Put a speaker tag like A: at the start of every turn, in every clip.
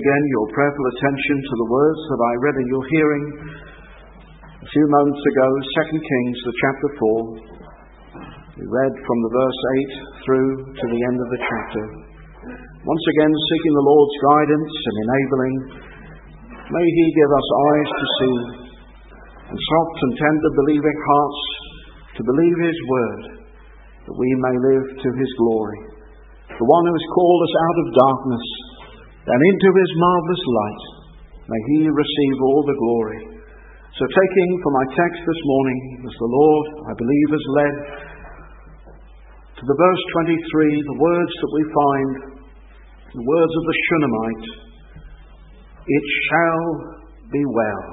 A: Again, your prayerful attention to the words that I read in your hearing a few moments ago, 2 Kings, the chapter 4. We read from the verse 8 through to the end of the chapter. Once again, seeking the Lord's guidance and enabling, may He give us eyes to see and soft and tender believing hearts to believe His word, that we may live to His glory. The one who has called us out of darkness and into His marvellous light, may He receive all the glory. So taking for my text this morning, as the Lord, I believe, has led to the verse 23, the words that we find, the words of the Shunammite, "It shall be well.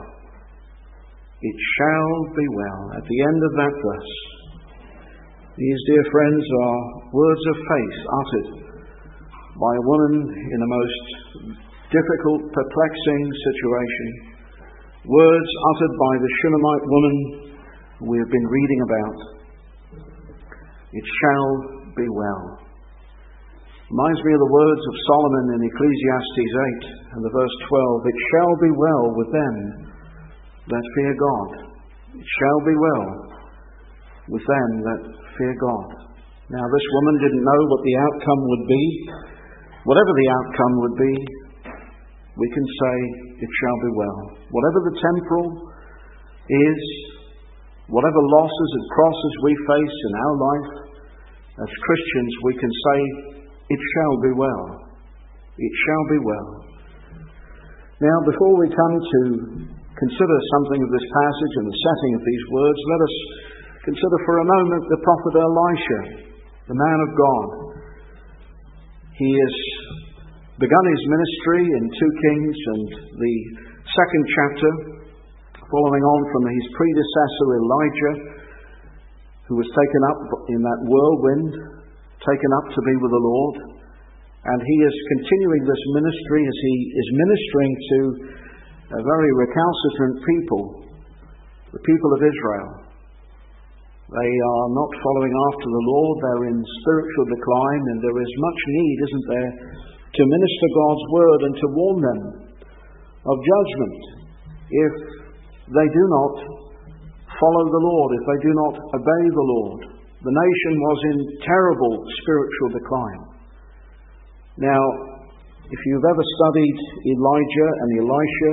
A: It shall be well." At the end of that verse, these, dear friends, are words of faith uttered by a woman in a most difficult, perplexing situation. Words uttered by the Shunammite woman we have been reading about. It shall be well. Reminds me of the words of Solomon in Ecclesiastes 8 and the verse 12. "It shall be well with them that fear God. It shall be well with them that fear God." Now, this woman didn't know what the outcome would be. Whatever the outcome would be, we can say, it shall be well. Whatever the temporal is, whatever losses and crosses we face in our life, as Christians, we can say, it shall be well. It shall be well. Now, before we come to consider something of this passage and the setting of these words, let us consider for a moment the prophet Elisha, the man of God. He has begun his ministry in 2 Kings and the second chapter, following on from his predecessor Elijah, who was taken up in that whirlwind, taken up to be with the Lord. And he is continuing this ministry as he is ministering to a very recalcitrant people, the people of Israel. They are not following after the Lord. They're in spiritual decline, and there is much need, isn't there, to minister God's word and to warn them of judgment if they do not follow the Lord, if they do not obey the Lord. The nation was in terrible spiritual decline. Now, if you've ever studied Elijah and Elisha,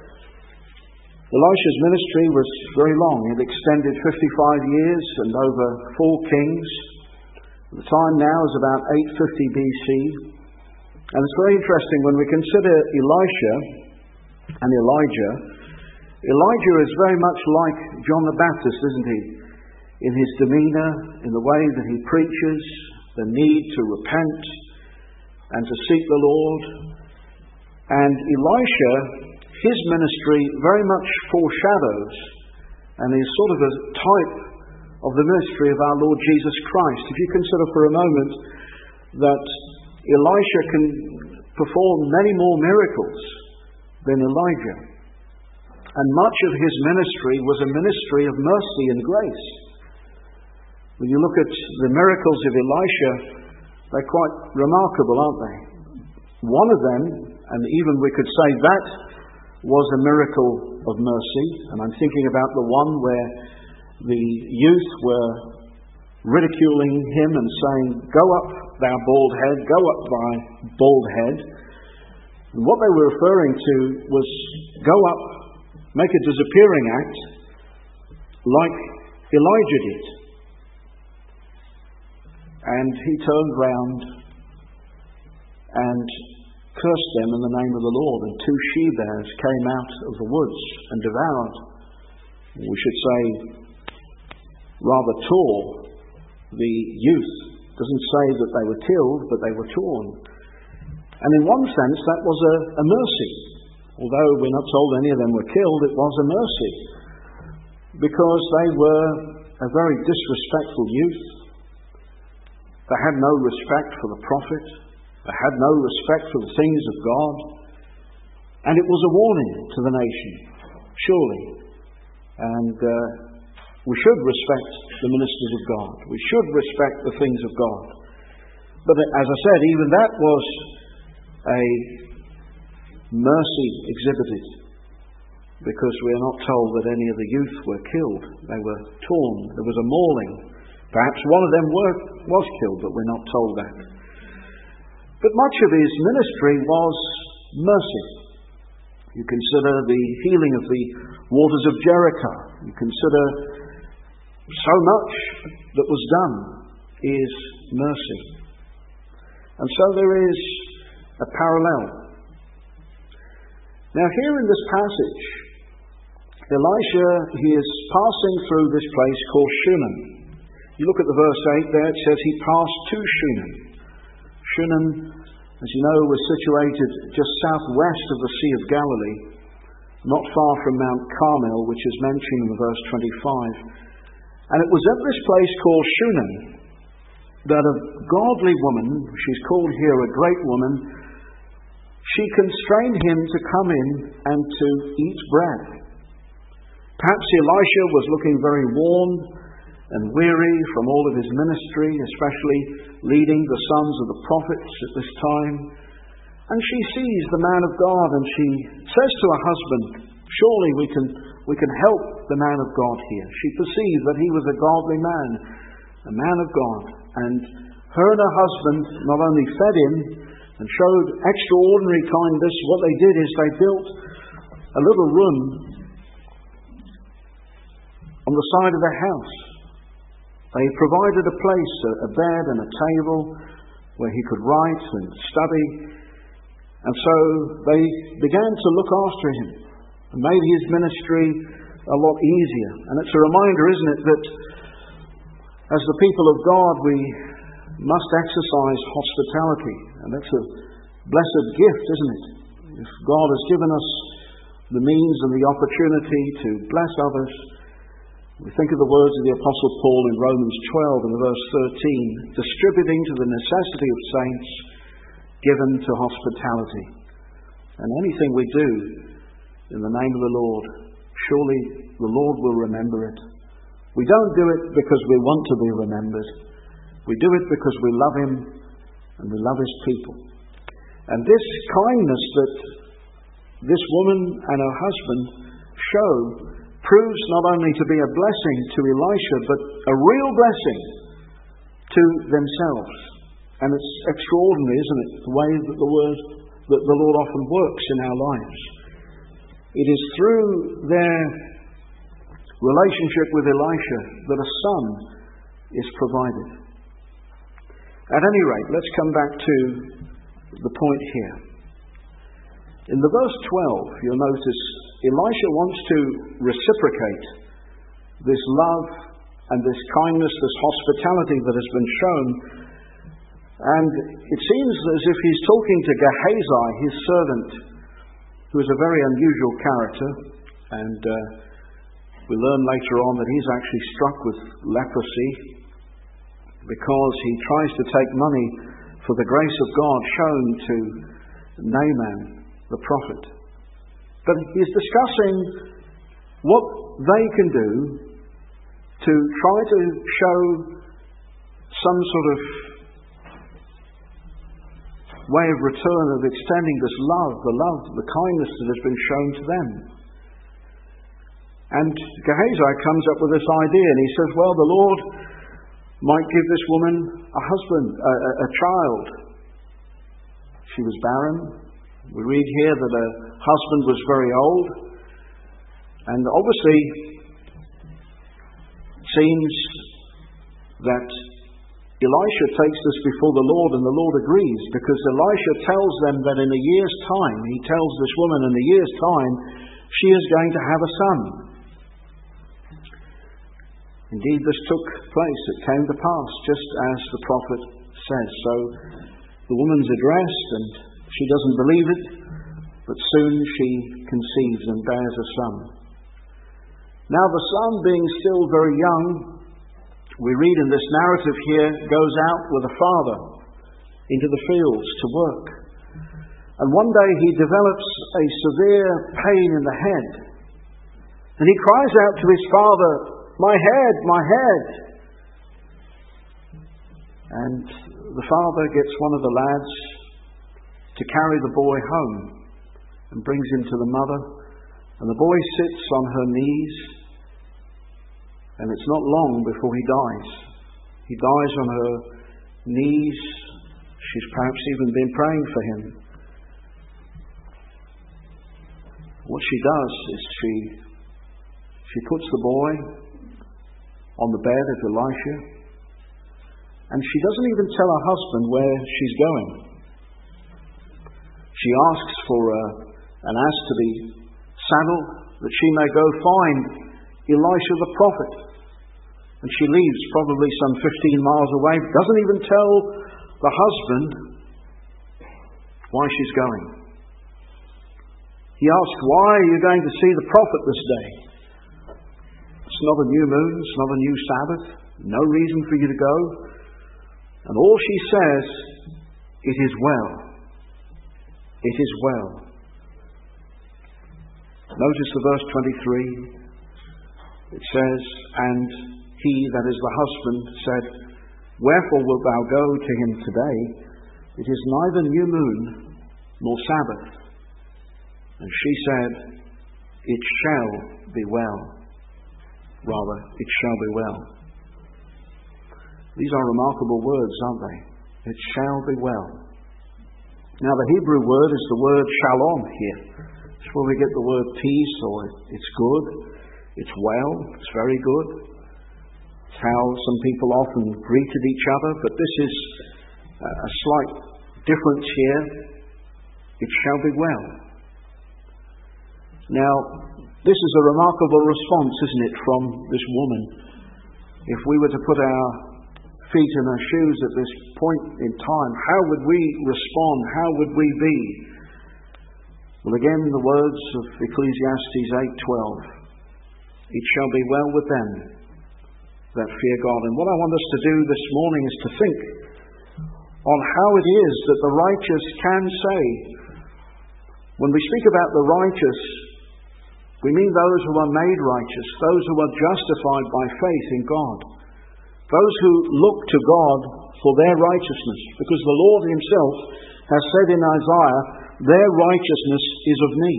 A: Elisha's ministry was very long. It extended 55 years and over 4 kings. The time now is about 850 BC. And it's very interesting when we consider Elisha and Elijah. Elijah is very much like John the Baptist, isn't he? In his demeanour, in the way that he preaches, the need to repent and to seek the Lord. And Elisha, his ministry very much foreshadows and is sort of a type of the ministry of our Lord Jesus Christ. If you consider for a moment that Elisha can perform many more miracles than Elijah. And much of his ministry was a ministry of mercy and grace. When you look at the miracles of Elisha, they're quite remarkable, aren't they? One of them, and even we could say that was a miracle of mercy, and I'm thinking about the one where the youth were ridiculing him and saying, "Go up, thou bald head, go up, thy bald head." And what they were referring to was, go up, make a disappearing act, like Elijah did. And he turned round and cursed them in the name of the Lord, and 2 she-bears came out of the woods and devoured, we should say, rather tore the youth. It doesn't say that they were killed, but they were torn. And in one sense, that was a mercy. Although we're not told any of them were killed, it was a mercy, because they were a very disrespectful youth. They had no respect for the prophet. They had no respect for the things of God. And it was a warning to the nation, surely. And we should respect the ministers of God. We should respect the things of God. But as I said, even that was a mercy exhibited, because we are not told that any of the youth were killed. They were torn. There was a mauling. Perhaps one of them was killed, but we're not told that. But much of his ministry was mercy. You consider the healing of the waters of Jericho. You consider so much that was done is mercy. And so there is a parallel. Now here in this passage, Elisha, he is passing through this place called Shunem. You look at the verse 8 there, it says he passed to Shunem. Shunem, as you know, was situated just southwest of the Sea of Galilee, not far from Mount Carmel, which is mentioned in verse 25. And it was at this place called Shunem that a godly woman, she's called here a great woman, she constrained him to come in and to eat bread. Perhaps Elisha was looking very worn and weary from all of his ministry, especially leading the sons of the prophets at this time. And she sees the man of God and she says to her husband, surely we can help the man of God here. She perceived that he was a godly man, a man of God. And her and her husband not only fed him and showed extraordinary kindness, what they did is they built a little room on the side of their house. They provided a place, a bed and a table where he could write and study. And so they began to look after him and made his ministry a lot easier. And it's a reminder, isn't it, that as the people of God we must exercise hospitality. And that's a blessed gift, isn't it? If God has given us the means and the opportunity to bless others. We think of the words of the Apostle Paul in Romans 12 and verse 13, distributing to the necessity of saints, given to hospitality. And anything we do in the name of the Lord, surely the Lord will remember it. We don't do it because we want to be remembered. We do it because we love Him and we love His people. And this kindness that this woman and her husband show proves not only to be a blessing to Elisha, but a real blessing to themselves. And it's extraordinary, isn't it, the way that the Lord often works in our lives. It is through their relationship with Elisha that a son is provided. At any rate, let's come back to the point here. In the verse 12, you'll notice Elisha wants to reciprocate this love and this kindness, this hospitality that has been shown. And it seems as if he's talking to Gehazi, his servant, who is a very unusual character. And we learn later on that he's actually struck with leprosy because he tries to take money for the grace of God shown to Naaman, the prophet. But he's discussing what they can do to try to show some sort of way of return of extending this love, the kindness that has been shown to them. And Gehazi comes up with this idea and he says, well, the Lord might give this woman a husband, a child. She was barren. We read here that her husband was very old. And obviously it seems that Elisha takes this before the Lord and the Lord agrees, because Elisha tells them that in a year's time, he tells this woman in a year's time, she is going to have a son. Indeed, this took place. It came to pass, just as the prophet says. So the woman's addressed and she doesn't believe it, but soon she conceives and bears a son. Now the son, being still very young, we read in this narrative here, goes out with a father into the fields to work. And one day he develops a severe pain in the head. And he cries out to his father, "My head, my head!" And the father gets one of the lads to carry the boy home. and brings him to the mother. And the boy sits on her knees, and it's not long before he dies. He dies on her knees. She's perhaps even been praying for him. What she does is she puts the boy on the bed of Elisha, and she doesn't even tell her husband where she's going. She asks for an ass to be saddled, that she may go find Elisha the prophet. And she leaves probably some 15 miles away, doesn't even tell the husband why she's going. He asks, why are you going to see the prophet this day? It's not a new moon, it's not a new Sabbath, no reason for you to go. And all she says, it is well. It is well. Notice the verse 23. It says, and he, that is the husband, said, wherefore wilt thou go to him today? It is neither new moon nor Sabbath. And she said, it shall be well. Rather, it shall be well. These are remarkable words, aren't they? It shall be well. Now, the Hebrew word is the word shalom here. It's where we get the word peace, or it's good, it's well, it's very good. It's how some people often greeted each other, but this is a slight difference here. It shall be well. Now, this is a remarkable response, isn't it, from this woman? If we were to put our feet in our shoes at this point in time, how would we respond? How would we be? Well, again, the words of Ecclesiastes 8:12. It shall be well with them that fear God. And what I want us to do this morning is to think on how it is that the righteous can say. When we speak about the righteous, we mean those who are made righteous, those who are justified by faith in God, those who look to God for their righteousness, because the Lord himself has said in Isaiah, their righteousness is of me,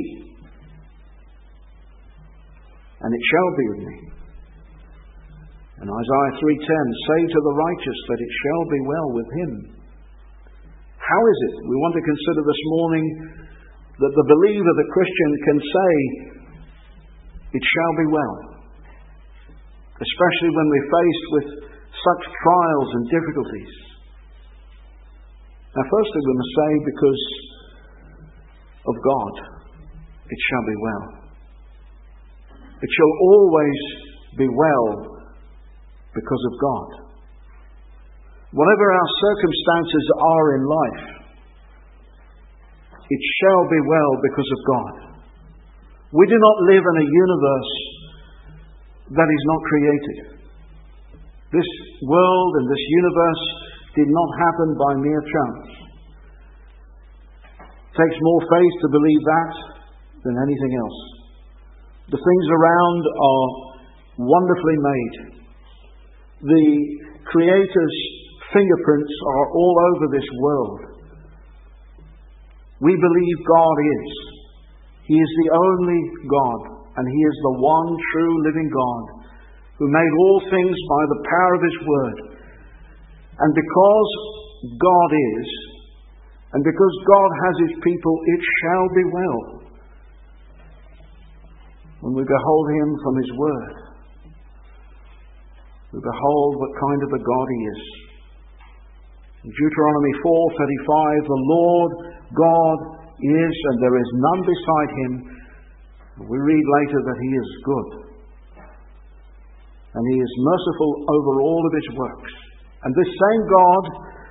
A: and it shall be of me. And Isaiah 3:10, say to the righteous that it shall be well with him. How is it, we want to consider this morning, that the believer, the Christian, can say, it shall be well, especially when we're faced with such trials and difficulties? Now, firstly, we must say, because of God, it shall be well. It shall always be well because of God. Whatever our circumstances are in life, it shall be well because of God. We do not live in a universe that is not created. This world and this universe did not happen by mere chance. It takes more faith to believe that than anything else. The things around are wonderfully made. The Creator's fingerprints are all over this world. We believe God is. He is the only God, and He is the one true living God who made all things by the power of His Word. And because God is, and because God has His people, it shall be well when we behold Him from His Word. We behold what kind of a God He is. In Deuteronomy 4:35, the Lord God is, and there is none beside Him. We read later that He is good, and He is merciful over all of His works. And this same God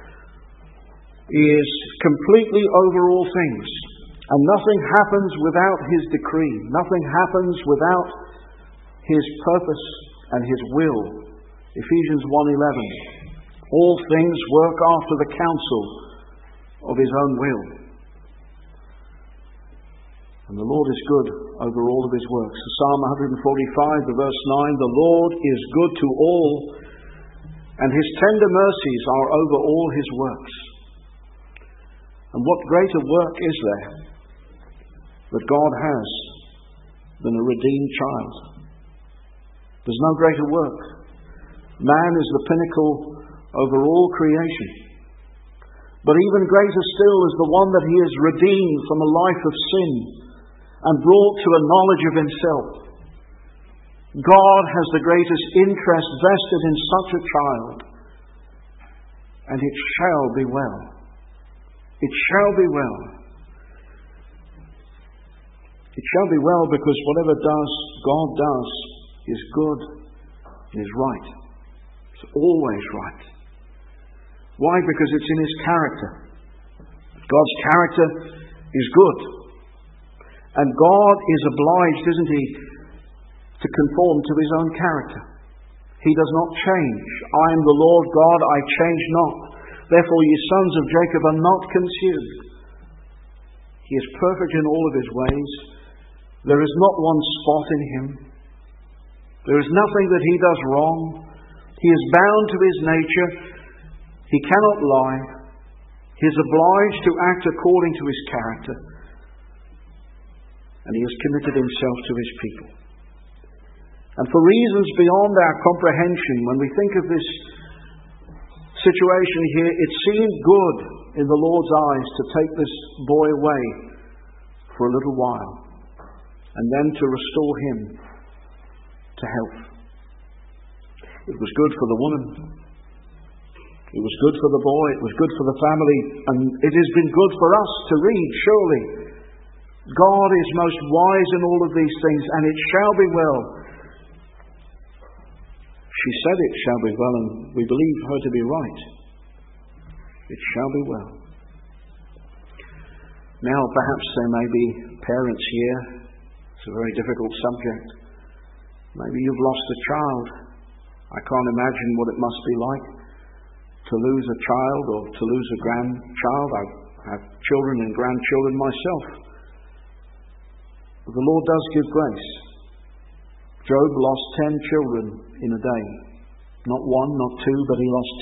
A: is completely over all things, and nothing happens without His decree. Nothing happens without His purpose and His will. Ephesians 1:11. All things work after the counsel of His own will. And the Lord is good over all of His works. Psalm 145, the verse 9, the Lord is good to all, and His tender mercies are over all His works. And what greater work is there that God has than a redeemed child. There's no greater work. Man is the pinnacle over all creation. But even greater still is the one that he has redeemed from a life of sin and brought to a knowledge of himself. God has the greatest interest vested in such a child, and it shall be well. It shall be well. It shall be well because whatever God does is good and is right. It's always right. Why? Because it's in His character. God's character is good. And God is obliged, isn't He, to conform to His own character. He does not change. I am the Lord God, I change not. Therefore ye sons of Jacob are not consumed. He is perfect in all of His ways. There is not one spot in Him. There is nothing that He does wrong. He is bound to His nature. He cannot lie. He is obliged to act according to His character. And He has committed Himself to His people. And for reasons beyond our comprehension, when we think of this situation here, it seemed good in the Lord's eyes to take this boy away for a little while and then to restore him to health. It was good for the woman. It was good for the boy. It was good for the family. And it has been good for us to read, surely. God is most wise in all of these things, and it shall be well. She said it shall be well, and we believe her to be right. It shall be well. Now, perhaps there may be parents here. It's a very difficult subject. Maybe you've lost a child. I can't imagine what it must be like to lose a child or to lose a grandchild. I have children and grandchildren myself. But the Lord does give grace. Job lost 10 children in a day. Not one, not two, but he lost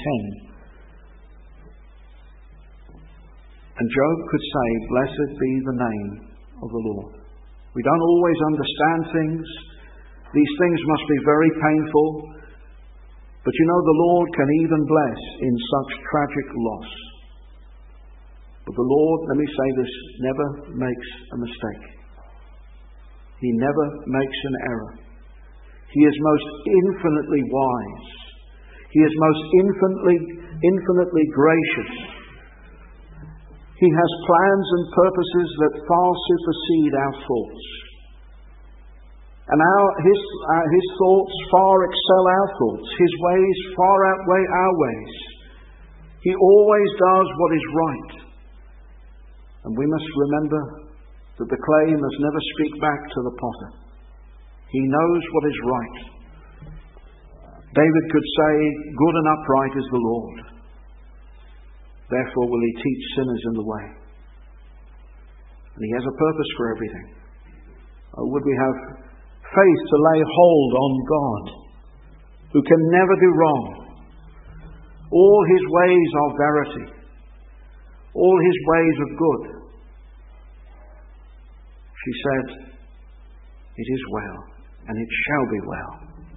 A: 10. And Job could say, "Blessed be the name of the Lord." We don't always understand things. These things must be very painful. But you know, the Lord can even bless in such tragic loss. But the Lord, let me say this, never makes a mistake. He never makes an error. He is most infinitely wise. He is most infinitely gracious. He has plans and purposes that far supersede our thoughts. And His thoughts far excel our thoughts. His ways far outweigh our ways. He always does what is right. And we must remember that the clay must never speak back to the potter. He knows what is right. David could say, "Good and upright is the Lord. Therefore will He teach sinners in the way." And He has a purpose for everything. Oh, would we have faith to lay hold on God, who can never do wrong. All His ways are verity. All His ways are good. She said, "It is well, and it shall be well."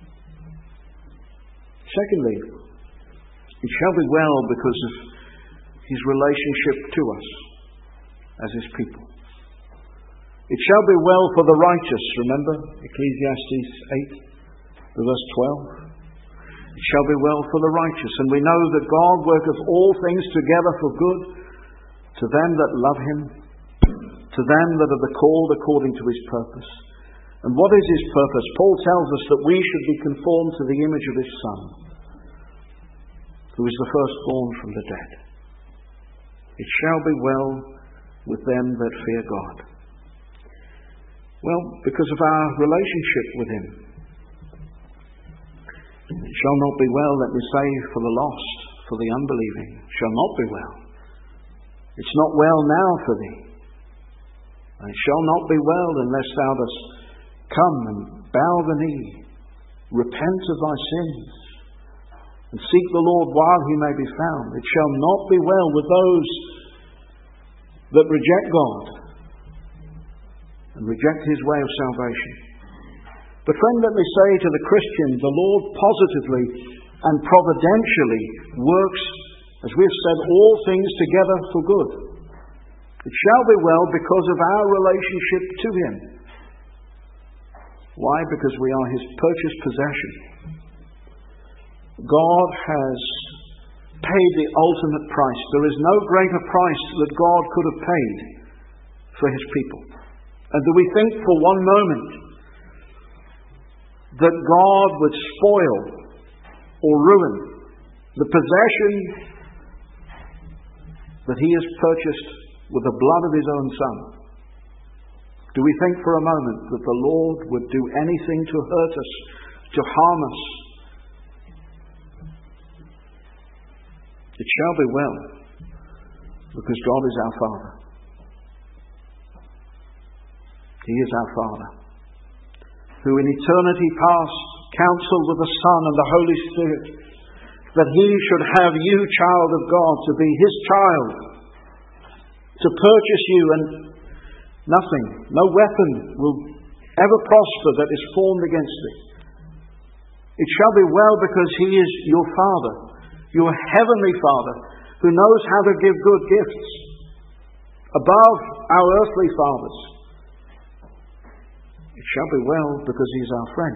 A: Secondly, it shall be well because of His relationship to us as His people. It shall be well for the righteous, remember Ecclesiastes 8, verse 12. It shall be well for the righteous, and we know that God worketh all things together for good to them that love Him, to them that are the called according to His purpose. And what is His purpose? Paul tells us that we should be conformed to the image of His Son, who is the firstborn from the dead. It shall be well with them that fear God. Well, because of our relationship with Him. It shall not be well, let me say, for the lost, for the unbelieving. It shall not be well. It's not well now for thee. And it shall not be well unless thou dost come and bow the knee, repent of thy sins, and seek the Lord while He may be found. It shall not be well with those that reject God. and reject his way of salvation. But friend, let me say to the Christian, the Lord positively and providentially works, as we have said, all things together for good. It shall be well because of our relationship to him. Why? Because we are his purchased possession. God has paid the ultimate price. There is no greater price that God could have paid for his people. And do we think for one moment that God would spoil or ruin the possession that he has purchased with the blood of his own Son? Do we think for a moment that the Lord would do anything to hurt us, to harm us? It shall be well, because God is our Father. He is our Father, who in eternity past counseled with the Son and the Holy Spirit that he should have you, child of God, to be his child, to purchase you, and nothing, no weapon will ever prosper that is formed against thee. It shall be well because he is your Father, your heavenly Father, who knows how to give good gifts above our earthly fathers. It shall be well because he is our friend.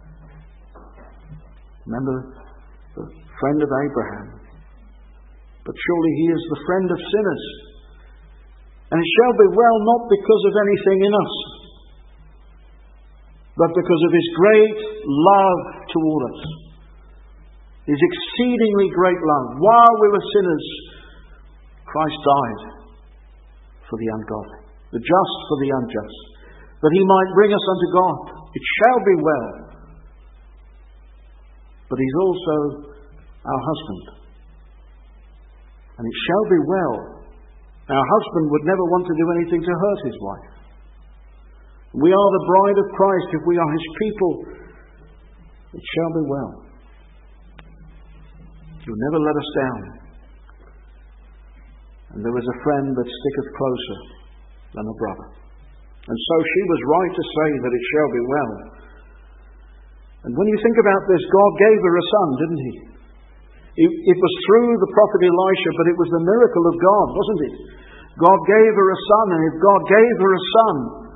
A: Remember, the friend of Abraham. But surely he is the friend of sinners. And it shall be well not because of anything in us, but because of his great love toward us. His exceedingly great love. While we were sinners, Christ died for the ungodly, the just for the unjust, that he might bring us unto God. It shall be well. But he's also our husband. And it shall be well. Our husband would never want to do anything to hurt his wife. We are the bride of Christ. If we are his people, it shall be well. He'll never let us down. And there is a friend that sticketh closer than a brother. And so she was right to say that it shall be well. And when you think about this, God gave her a son, didn't he? It was through the prophet Elisha, but it was the miracle of God, wasn't it? God gave her a son, and if God gave her a son,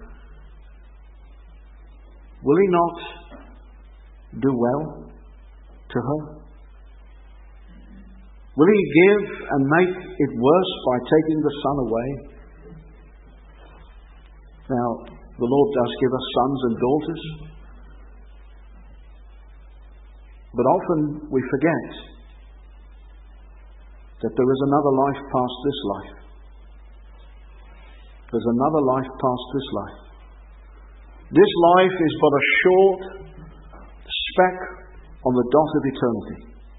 A: will he not do well to her? Will he give and make it worse by taking the son away? Now, the Lord does give us sons and daughters, but often we forget that there is another life past this life. There's another life past this life. This life is but a short speck on the dot of eternity.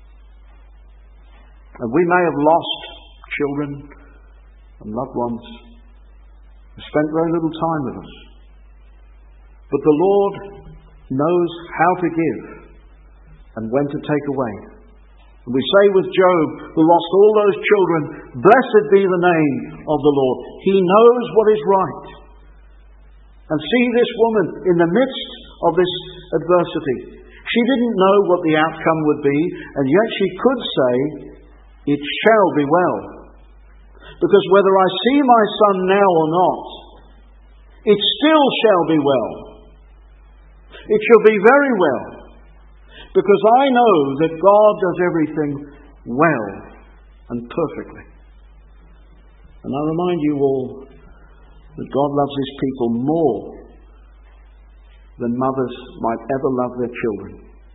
A: And we may have lost children and loved ones who spent very little time with us. But the Lord knows how to give and when to take away. And we say with Job, who lost all those children, blessed be the name of the Lord. He knows what is right. And see this woman in the midst of this adversity. She didn't know what the outcome would be, and yet she could say, it shall be well. Because whether I see my son now or not, it still shall be well. It shall be very well. Because I know that God does everything well and perfectly. And I remind you all that God loves his people more than mothers might ever love their children.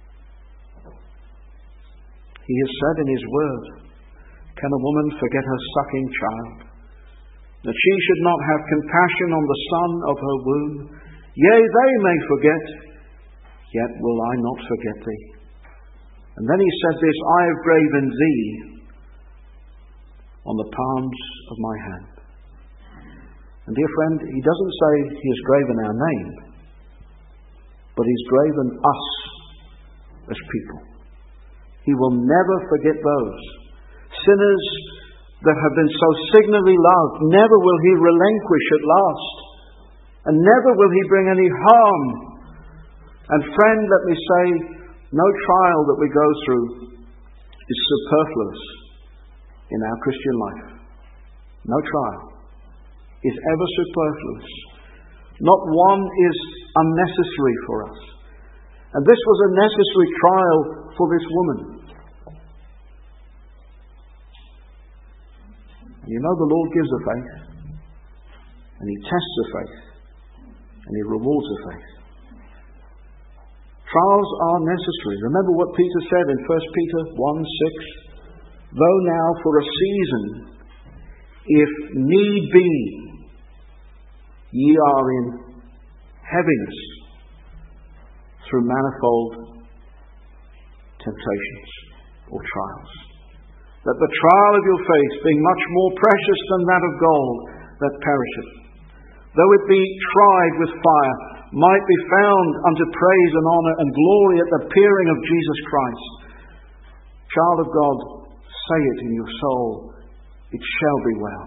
A: He has said in his word, can a woman forget her sucking child, that she should not have compassion on the son of her womb? Yea, they may forget, yet will I not forget thee. And then he said this, I have graven thee on the palms of my hand. And dear friend, he doesn't say he has graven our name, but he's graven us as people. He will never forget those sinners that have been so signally loved. Never will he relinquish at last and never will he bring any harm. And friend, let me say, no trial that we go through is superfluous in our Christian life. No trial is ever superfluous. Not one is unnecessary for us. And this was a necessary trial for this woman. You know, the Lord gives a faith, and he tests a faith, and he rewards a faith. Trials are necessary. Remember what Peter said in 1 Peter 1:6. Though now for a season, if need be, ye are in heaviness through manifold temptations or trials. That the trial of your faith, being much more precious than that of gold that perisheth, though it be tried with fire, might be found unto praise and honour and glory at the appearing of Jesus Christ. Child of God, say it in your soul, it shall be well.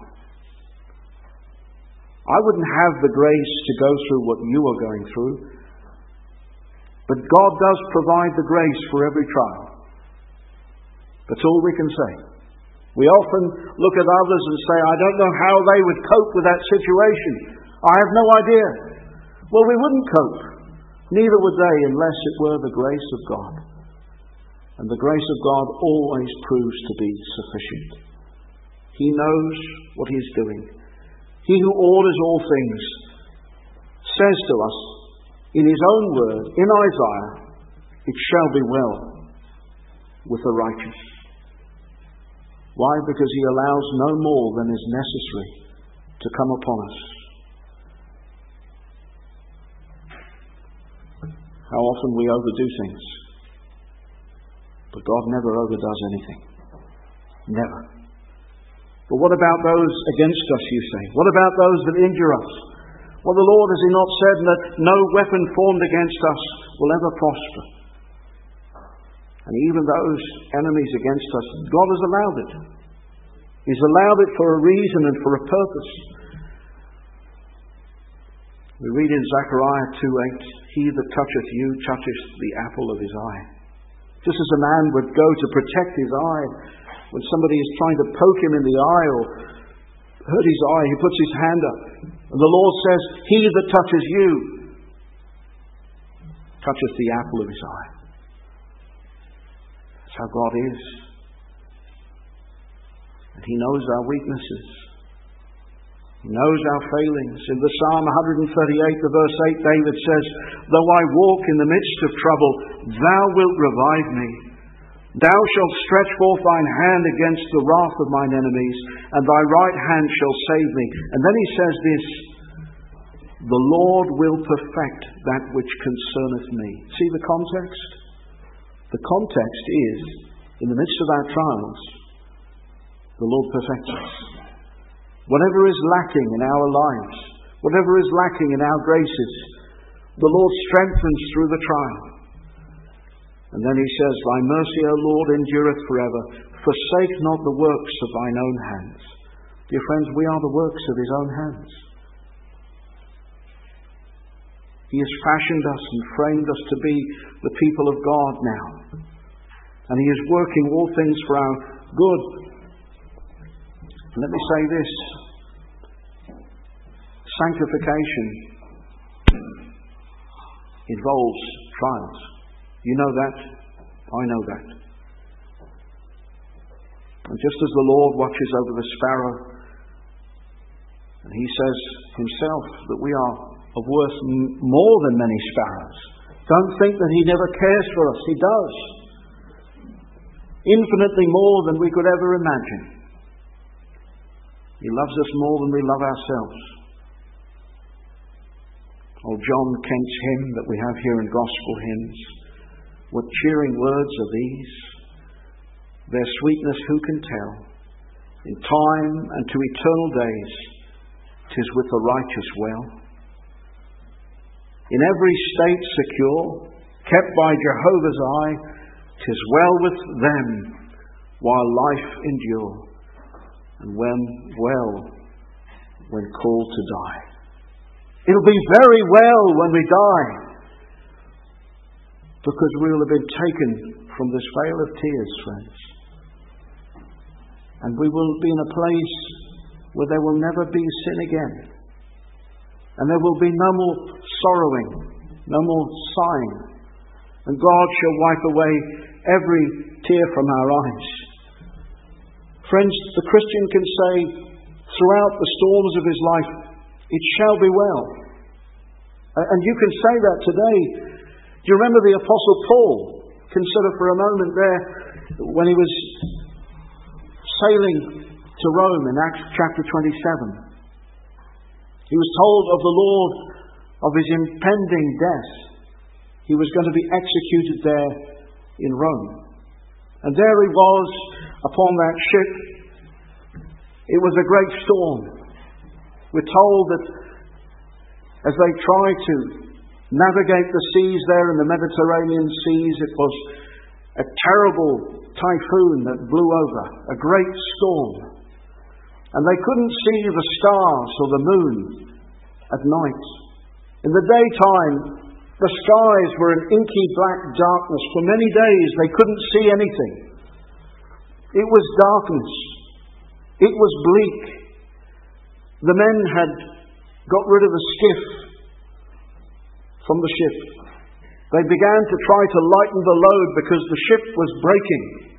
A: I wouldn't have the grace to go through what you are going through, but God does provide the grace for every trial. That's all we can say. We often look at others and say, I don't know how they would cope with that situation. I have no idea. Well, we wouldn't cope. Neither would they unless it were the grace of God. And the grace of God always proves to be sufficient. He knows what he is doing. He who orders all things says to us in his own word, in Isaiah, it shall be well with the righteous. Why? Because he allows no more than is necessary to come upon us. How often we overdo things. But God never overdoes anything. Never. But what about those against us, you say? What about those that injure us? Well, the Lord, has he not said that no weapon formed against us will ever prosper? And even those enemies against us, God has allowed it. He's allowed it for a reason and for a purpose. We read in Zechariah 2:8, he that toucheth you toucheth the apple of his eye. Just as a man would go to protect his eye, when somebody is trying to poke him in the eye or hurt his eye, he puts his hand up. And the Lord says, he that touches you toucheth the apple of his eye. That's how God is. And he knows our weaknesses. He knows our failings. In the Psalm 138, the verse 8, David says, though I walk in the midst of trouble, thou wilt revive me. Thou shalt stretch forth thine hand against the wrath of mine enemies, and thy right hand shall save me. And then he says this, the Lord will perfect that which concerneth me. See the context? The context is, in the midst of our trials, the Lord perfects us. Whatever is lacking in our lives, whatever is lacking in our graces, the Lord strengthens through the trial. And then he says, thy mercy, O Lord, endureth forever. Forsake not the works of thine own hands. Dear friends, we are the works of his own hands. He has fashioned us and framed us to be the people of God now. And he is working all things for our good. Let me say this. Sanctification involves trials. You know that. I know that. And just as the Lord watches over the sparrow, and he says himself that we are of worth more than many sparrows. Don't think that he never cares for us. He does. Infinitely more than we could ever imagine. He loves us more than we love ourselves. Old John Kent's hymn that we have here in Gospel Hymns. What cheering words are these? Their sweetness who can tell? In time and to eternal days, 'tis with the righteous well. In every state secure, kept by Jehovah's eye, 'tis well with them while life endure. And when called to die. It'll be very well when we die, because we will have been taken from this vale of tears, friends. And we will be in a place where there will never be sin again. And there will be no more sorrowing, no more sighing. And God shall wipe away every tear from our eyes. Friends, the Christian can say throughout the storms of his life, it shall be well. And you can say that today. Do you remember the Apostle Paul? Consider for a moment there when he was sailing to Rome in Acts chapter 27. He was told of the Lord of his impending death. He was going to be executed there in Rome. And there he was upon that ship. It was a great storm. We're told that as they tried to navigate the seas there in the Mediterranean seas, it was a terrible typhoon that blew over, a great storm. And they couldn't see the stars or the moon at night. In the daytime, the skies were an inky black darkness. For many days they couldn't see anything. It was darkness. It was bleak. The men had got rid of the skiff from the ship. They began to try to lighten the load because the ship was breaking.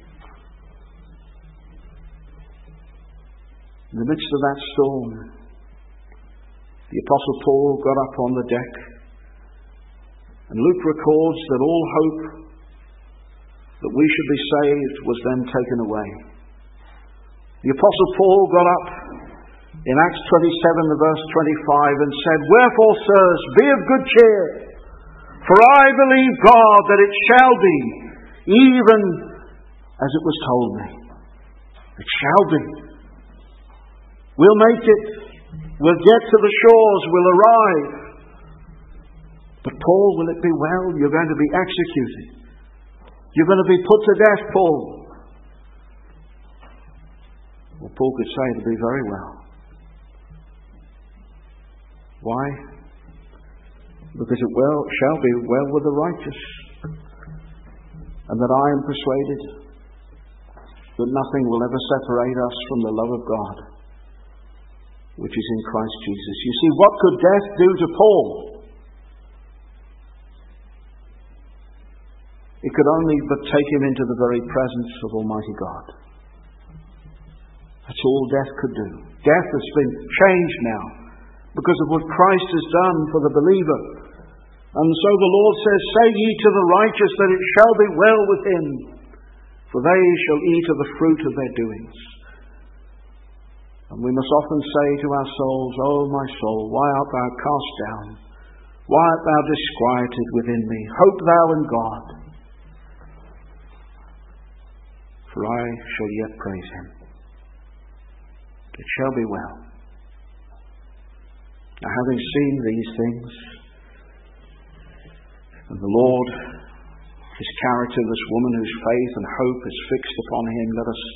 A: In the midst of that storm, the Apostle Paul got up on the deck, and Luke records that all hope that we should be saved was then taken away. The Apostle Paul got up in Acts 27 verse 25 and said, "Wherefore, sirs, be of good cheer, for I believe God that it shall be, even as it was told me." It shall be. We'll make it. We'll get to the shores. We'll arrive. But Paul, will it be well? You're going to be executed. You're going to be put to death, Paul. Well, Paul could say it'll be very well. Why? Because it shall be well with the righteous. And that I am persuaded that nothing will ever separate us from the love of God, which is in Christ Jesus. You see, what could death do to Paul? It could only but take him into the very presence of Almighty God. That's all death could do. Death has been changed now because of what Christ has done for the believer. And so the Lord says, "Say ye to the righteous that it shall be well with him, for they shall eat of the fruit of their doings." And we must often say to our souls, "Oh, my soul, why art thou cast down? Why art thou disquieted within me? Hope thou in God, for I shall yet praise him. It shall be well." Now, having seen these things, and the Lord, his character, this woman whose faith and hope is fixed upon him, let us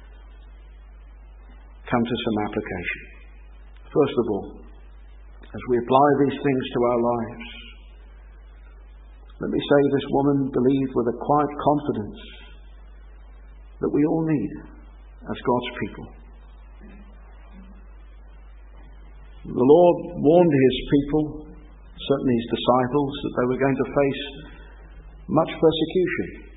A: come to some application. First of all, as we apply these things to our lives, let me say this woman believed with a quiet confidence that we all need as God's people. The Lord warned his people, certainly his disciples, that they were going to face much persecution.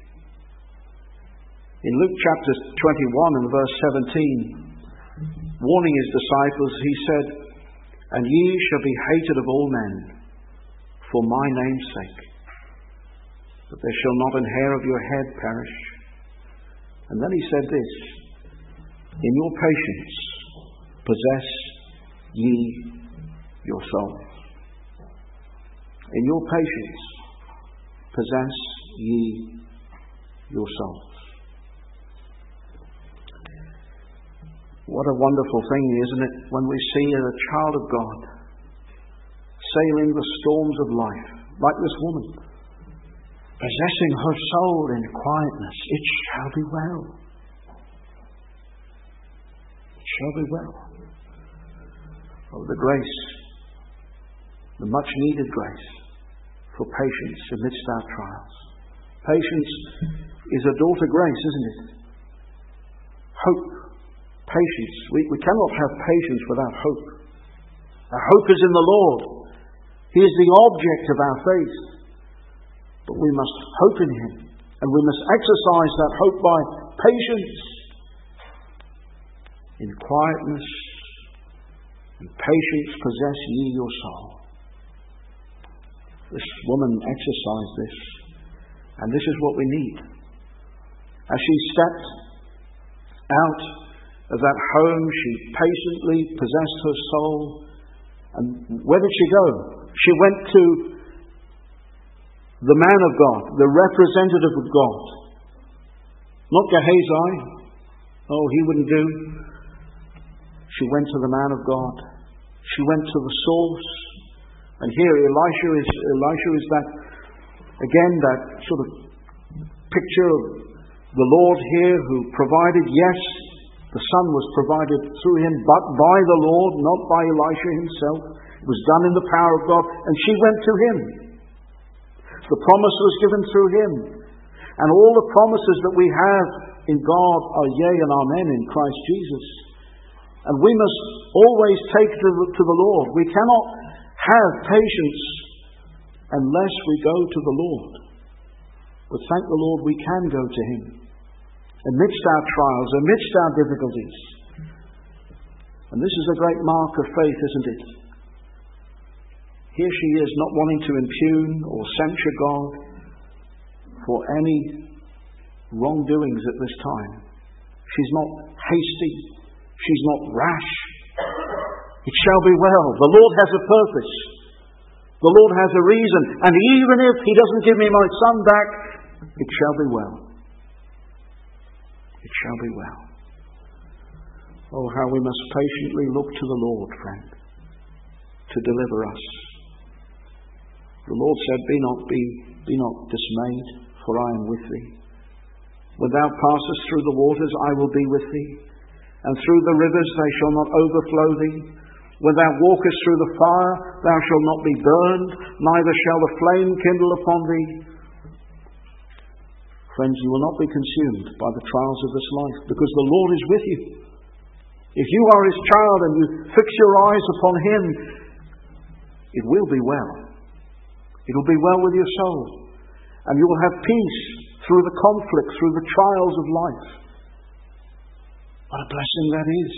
A: In Luke chapter 21 and verse 17, warning his disciples, he said, "And ye shall be hated of all men for my name's sake, but there shall not an hair of your head perish." And then he said this, "In your patience possess ye your souls." In your patience possess ye your souls. What a wonderful thing, isn't it, when we see a child of God sailing the storms of life, like this woman, possessing her soul in quietness. It shall be well. It shall be well. Oh, the grace the much needed grace for patience amidst our trials. Patience is a daughter grace, isn't it? Hope, patience. We cannot have patience without hope. Our hope is in the Lord. He is the object of our faith. But we must hope in Him, and we must exercise that hope by patience. In quietness and patience possess ye your soul. This woman exercised this, and this is what we need. As she stepped out of that home, she patiently possessed her soul. And where did she go? She went to the man of God, the representative of God. Not Gehazi. Oh, he wouldn't do. She went to the man of God. She went to the source. And here Elisha is that, again, that sort of picture of the Lord here who provided. Yes, the Son was provided through him, but by the Lord, not by Elisha himself. It was done in the power of God, and she went to him. The promise was given through him. And all the promises that we have in God are yea and amen in Christ Jesus. And we must always take to the Lord. We cannot have patience unless we go to the Lord. But thank the Lord we can go to him amidst our trials, amidst our difficulties. And this is a great mark of faith, isn't it? Here she is, not wanting to impugn or censure God for any wrongdoings at this time. She's not hasty. She's not rash. It shall be well. The Lord has a purpose. The Lord has a reason. And even if he doesn't give me my son back, it shall be well. It shall be well. Oh, how we must patiently look to the Lord, friend, to deliver us. The Lord said, Be not dismayed, for I am with thee. When thou passest through the waters, I will be with thee. And through the rivers they shall not overflow thee. When thou walkest through the fire, thou shalt not be burned, neither shall the flame kindle upon thee. Friends, you will not be consumed by the trials of this life, because the Lord is with you. If you are his child and you fix your eyes upon him, it will be well. It will be well with your soul. And you will have peace through the conflict, through the trials of life. What a blessing that is.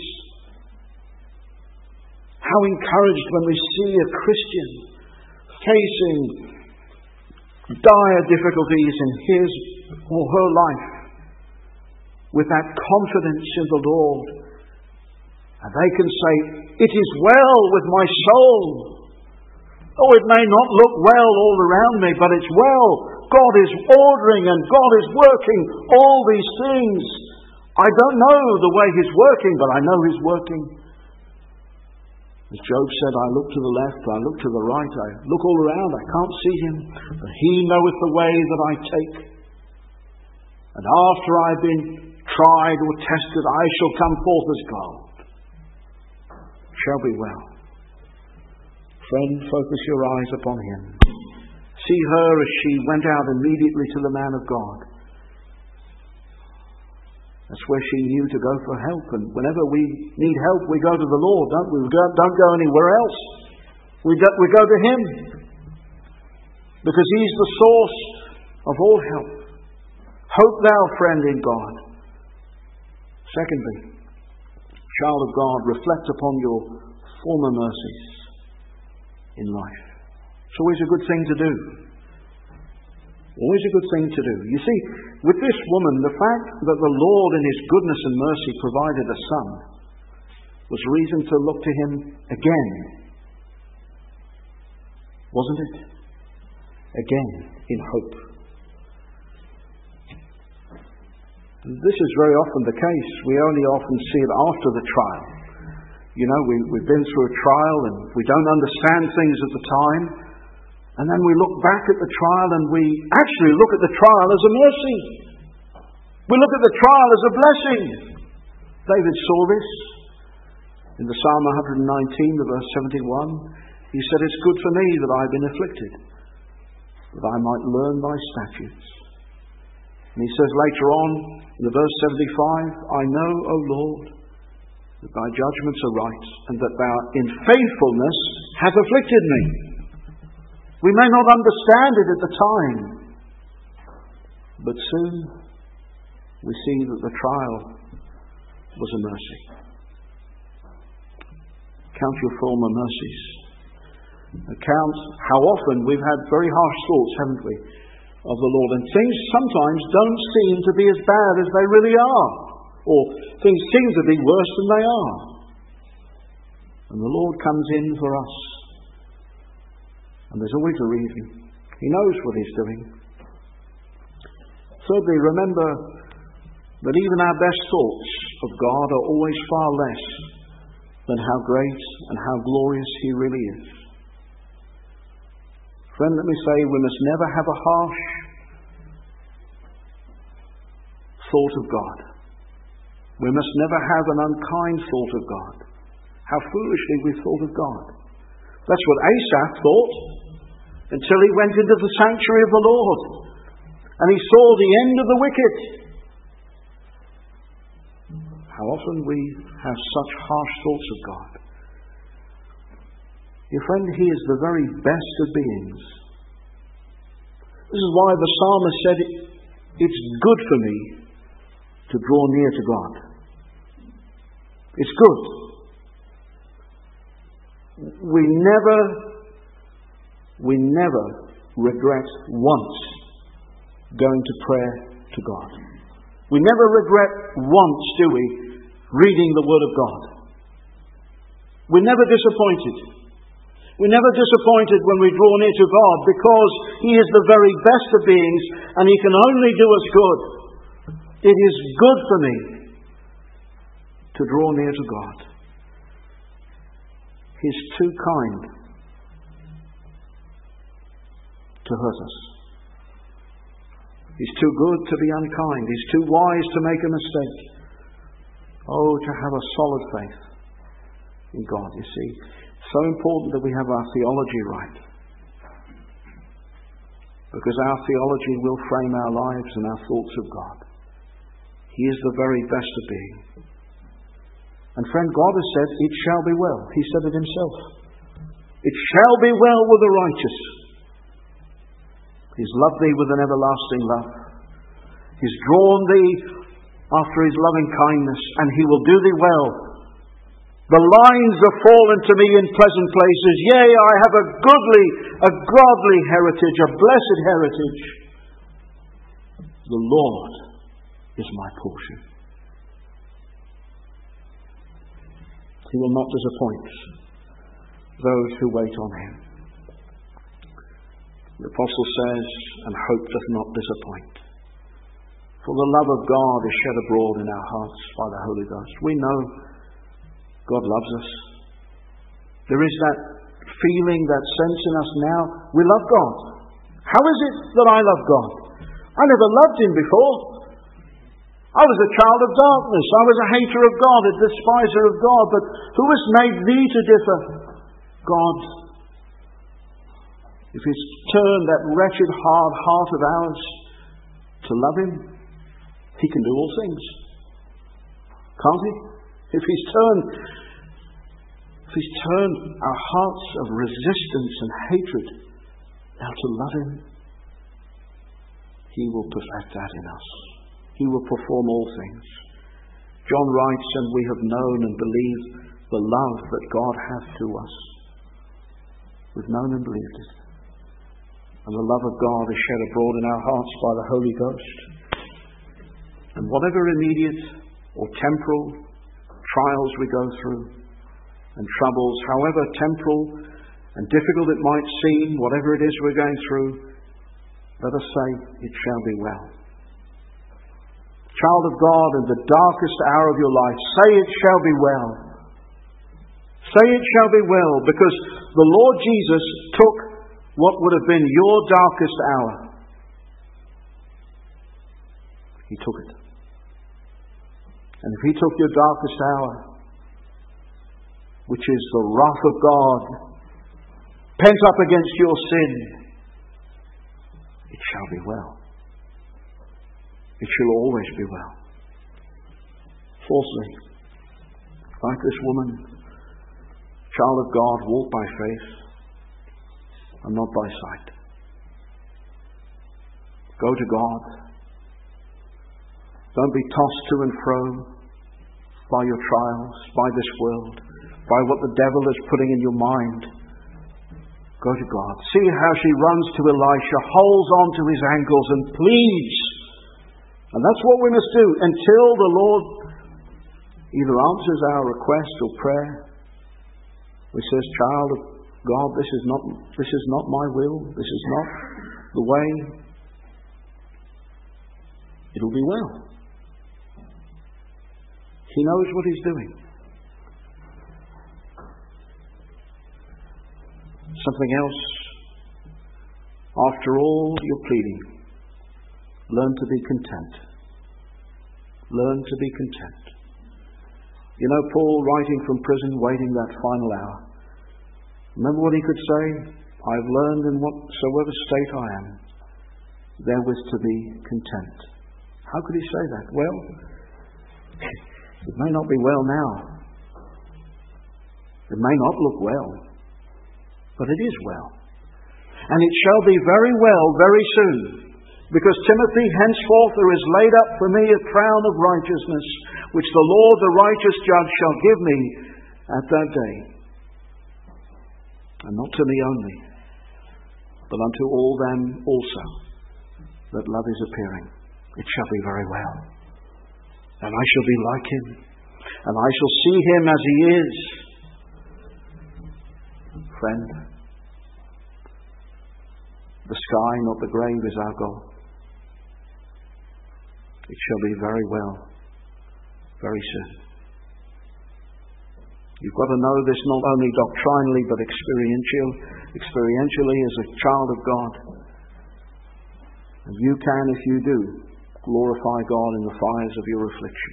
A: How encouraged when we see a Christian facing dire difficulties in his or her life with that confidence in the Lord. And they can say, it is well with my soul. Oh, it may not look well all around me, but it's well. God is ordering and God is working all these things. I don't know the way he's working, but I know he's working. As Job said, I look to the left, I look to the right, I look all around, I can't see him, but he knoweth the way that I take. And after I've been tried or tested, I shall come forth as gold. It shall be well. Friend, focus your eyes upon him. See her as she went out immediately to the man of God. That's where she knew to go for help. And whenever we need help, we go to the Lord, don't we? We don't go anywhere else. We go to him. Because he's the source of all help. Hope thou, friend, in God. Secondly, child of God, reflect upon your former mercies in life. It's always a good thing to do. Always a good thing to do. You see, with this woman, the fact that the Lord in his goodness and mercy provided a son was reason to look to him again. Wasn't it? Again, in hope. This is very often the case. We only often see it after the trial. You know, we've been through a trial and we don't understand things at the time. And then we look back at the trial and we actually look at the trial as a mercy. We look at the trial as a blessing. David saw this in the Psalm 119, the verse 71. He said, it's good for me that I've been afflicted, that I might learn thy statutes. And he says later on, in the verse 75, I know, O Lord, that thy judgments are right, and that thou in faithfulness hast afflicted me. We may not understand it at the time, but soon we see that the trial was a mercy. Count your former mercies. Count how often we've had very harsh thoughts, haven't we, of the Lord, and things sometimes don't seem to be as bad as they really are, or things seem to be worse than they are. And the Lord comes in for us, and there's always a reason. He knows what He's doing. Thirdly, remember that even our best thoughts of God are always far less than how great and how glorious He really is. Friend, let me say, we must never have a harsh thought of God. We must never have an unkind thought of God. How foolishly we thought of God. That's what Asaph thought until he went into the sanctuary of the Lord and he saw the end of the wicked. How often we have such harsh thoughts of God. Your friend, He is the very best of beings. This is why the psalmist said, it's good for me to draw near to God. It's good. We never regret once going to prayer to God. We never regret once, do we, reading the Word of God. We're never disappointed. We're never disappointed when we draw near to God, because He is the very best of beings and He can only do us good. It is good for me to draw near to God. He's too kind to hurt us. He's too good to be unkind. He's too wise to make a mistake. Oh, to have a solid faith in God, you see. So important that we have our theology right. Because our theology will frame our lives and our thoughts of God. He is the very best of being. And friend, God has said, it shall be well. He said it Himself. It shall be well with the righteous. He's loved thee with an everlasting love. He's drawn thee after His loving kindness, and He will do thee well. The lines are fallen to me in pleasant places. Yea, I have a godly heritage, a blessed heritage. The Lord is my portion. He will not disappoint those who wait on Him. The Apostle says, and hope doth not disappoint. For the love of God is shed abroad in our hearts by the Holy Ghost. We know God loves us. There is that feeling, that sense in us now, we love God. How is it that I love God? I never loved Him before. I was a child of darkness. I was a hater of God, a despiser of God. But who has made thee to differ? God. If He's turned that wretched, hard heart of ours to love Him, He can do all things. Can't He? If He's turned our hearts of resistance and hatred now to love Him, He will perfect that in us. He will perform all things. John writes, and we have known and believed the love that God hath to us. We've known and believed it. And the love of God is shed abroad in our hearts by the Holy Ghost. And whatever immediate or temporal trials we go through, and troubles, however temporal and difficult it might seem, whatever it is we're going through, let us say, it shall be well. Child of God, in the darkest hour of your life, say it shall be well. Say it shall be well, because the Lord Jesus took what would have been your darkest hour. He took it. And if He took your darkest hour, which is the wrath of God pent up against your sin, it shall be well. It shall always be well. Fourthly, like this woman, child of God, walk by faith and not by sight. Go to God. Don't be tossed to and fro by your trials, by this world, by what the devil is putting in your mind. Go to God. See how she runs to Elisha, holds on to his ankles and pleads. And that's what we must do until the Lord either answers our request or prayer. He says, child of God, this is not my will. This is not the way. It'll be well. He knows what he's doing. Something else. After all your pleading, learn to be content. Learn to be content. You know, Paul, writing from prison, waiting that final hour. Remember what he could say? I've learned in whatsoever state I am, therewith to be content. How could he say that? Well, it may not be well now. It may not look well, but it is well. And it shall be very well very soon. Because Timothy, henceforth there is laid up for me a crown of righteousness, which the Lord, the righteous judge, shall give me at that day. And not to me only, but unto all them also that love is appearing. It shall be very well. And I shall be like him, and I shall see him as he is. Friend, the sky, not the grave, is our goal. It shall be very well, very soon. You've got to know this not only doctrinally, but experientially as a child of God. And you can, if you do, glorify God in the fires of your affliction.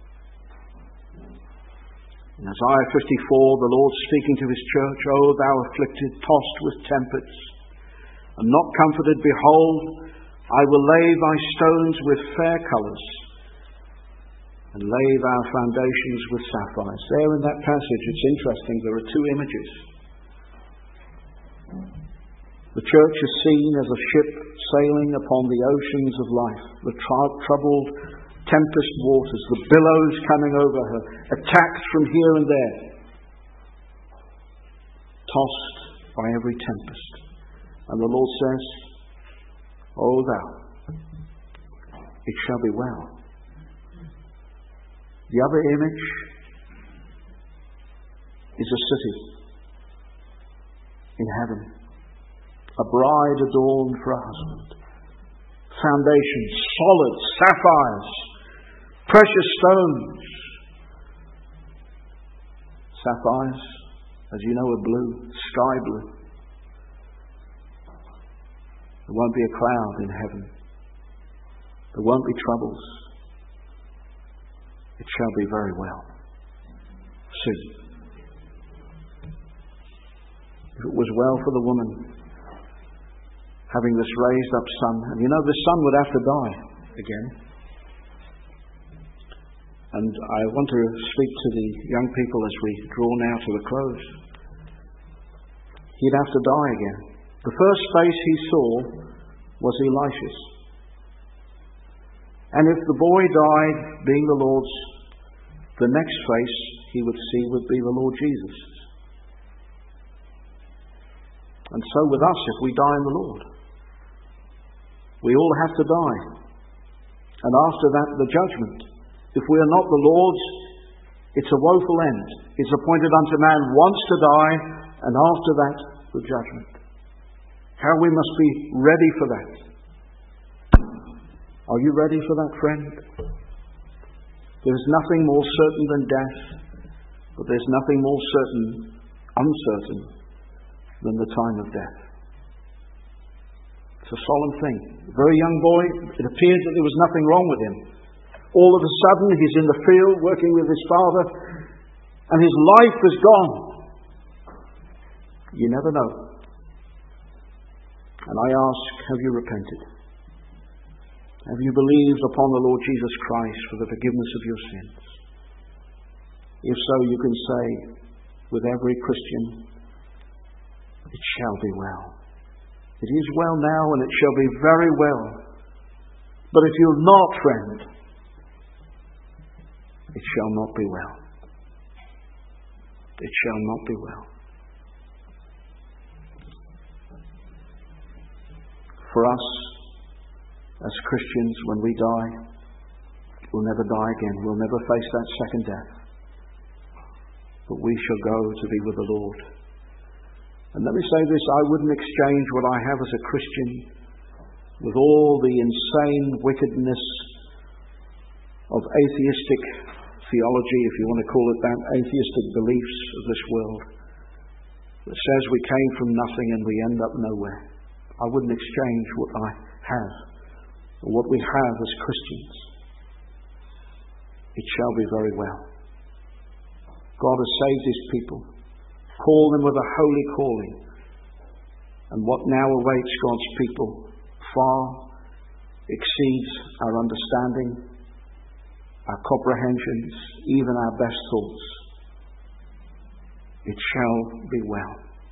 A: In Isaiah 54, the Lord speaking to his church, O thou afflicted, tossed with tempests, and not comforted, behold, I will lay thy stones with fair colours, and lay thy foundations with sapphires. There in that passage, it's interesting, there are two images. The church is seen as a ship sailing upon the oceans of life, the troubled tempest waters, the billows coming over her, attacks from here and there, tossed by every tempest. And the Lord says, O thou, it shall be well. The other image is a city in heaven, a bride adorned for a husband. Foundations, solid, sapphires, precious stones. Sapphires, as you know, are blue, sky blue. There won't be a cloud in heaven. There won't be troubles. It shall be very well soon. If it was well for the woman having this raised up son, and you know this son would have to die again. And I want to speak to the young people as we draw now to the close. He'd have to die again. The first face he saw was Elisha's. And if the boy died being the Lord's, the next face he would see would be the Lord Jesus. And so with us, if we die in the Lord, we all have to die. And after that, the judgment. If we are not the Lord's, it's a woeful end. It's appointed unto man once to die, and after that, the judgment. How we must be ready for that. Are you ready for that, friend? There is nothing more certain than death, but there's nothing more uncertain than the time of death. It's a solemn thing. A very young boy, it appeared that there was nothing wrong with him. All of a sudden, he's in the field working with his father, and his life is gone. You never know And I ask, have you repented? Have you believed upon the Lord Jesus Christ for the forgiveness of your sins? If so, you can say with every Christian, it shall be well. It is well now, and it shall be very well. But if you're not, friend, it shall not be well. It shall not be well. For us, as Christians, when we die, we'll never die again. We'll never face that second death. But we shall go to be with the Lord. And let me say this, I wouldn't exchange what I have as a Christian with all the insane wickedness of atheistic theology, if you want to call it that, atheistic beliefs of this world, that says we came from nothing and we end up nowhere. I wouldn't exchange what I have, or what we have as Christians. It shall be very well. God has saved His people, called them with a holy calling, and what now awaits God's people far exceeds our understanding, our comprehensions, even our best thoughts. It shall be well.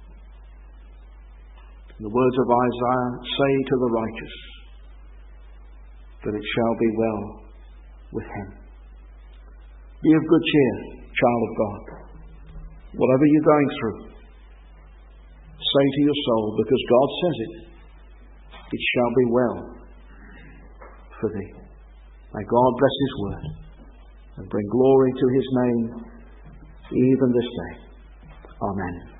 A: The words of Isaiah say to the righteous that it shall be well with him. Be of good cheer, child of God. Whatever you're going through, say to your soul, because God says it, it shall be well for thee. May God bless His word and bring glory to His name even this day. Amen.